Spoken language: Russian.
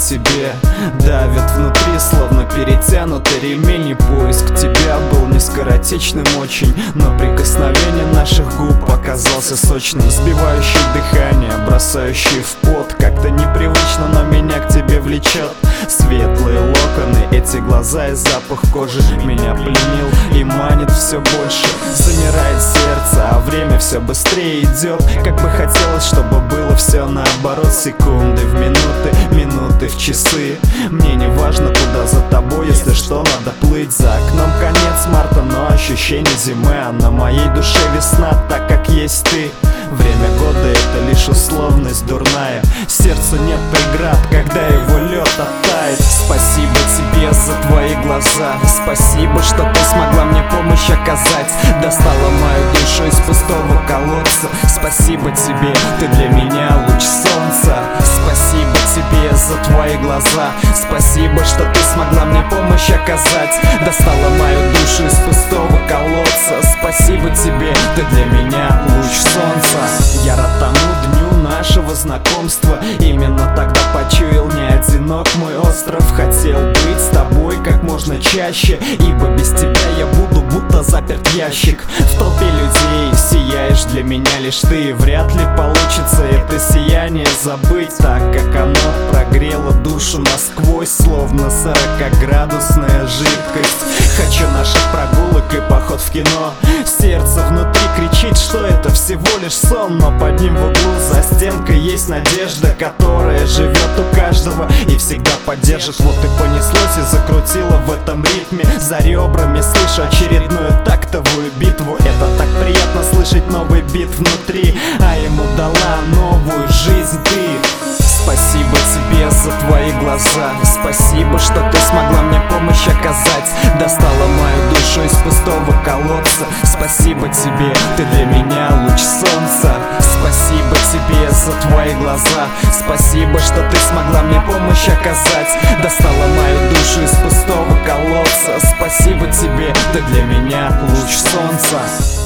тебе давят внутри, словно перетянутый ремень. И поиск тебя был не скоротечным очень, но прикосновение наших губ оказался сочным, сбивающий дыхание, бросающий в пот. Как-то непривычно, но меня к тебе влечет. Светлые локоны, эти глаза и запах кожи меня пленил и манит все больше. Замирает сердце, а время все быстрее идет. Как бы хотелось, чтобы было все наоборот. Секунды в минуты, минуты в часы. Мне не важно, куда за тобой, если что, надо плыть. За окном конец марта, но ощущение зимы, а на моей душе весна, так как есть ты. Время года — это лишь условность дурная. Сердцу нет преград, когда его лед оттает. Спасибо тебе за твои глаза. Спасибо, что ты смогла мне помощь оказать. Достала мою душу из пустого колодца. Спасибо тебе, ты для меня луч солнца. Спасибо тебе за твои глаза. Спасибо, что ты смогла мне помощь оказать. Достала мою душу из пустого колодца. Спасибо тебе, ты для меня луч солнца. Я рад тому дню нашего знакомства. Именно тогда почуял, не одинок мой остров. Хотел быть с тобой как можно чаще, ибо без тебя я буду будто заперт в ящик. В толпе людей сияешь для меня лишь ты. Вряд ли получится это сияние забыть, так как оно прогрело душу насквозь, словно 40-градусная жидкость. Хочу наших прогулок и поход в кино. Сердце внутри кричит, что это всего лишь сон, но под ним в углу за стенкой есть надежда, которая живет у каждого и всегда поддержит. Вот и понеслось и закрутило в этом ритме. За ребрами слышу очередную тактовую битву. Это так приятно слышать новый бит внутри, а ему дала новую жизнь ты. Спасибо тебе за твои глаза. Спасибо, что ты смогла мне помощь оказать. Достала мою душу из пустого колодца. Спасибо тебе, ты для меня луч солнца. Спасибо тебе за твои глаза. Спасибо, что ты смогла мне помощь оказать. Достала мою душу из пустого колодца. Спасибо тебе, ты для меня луч солнца.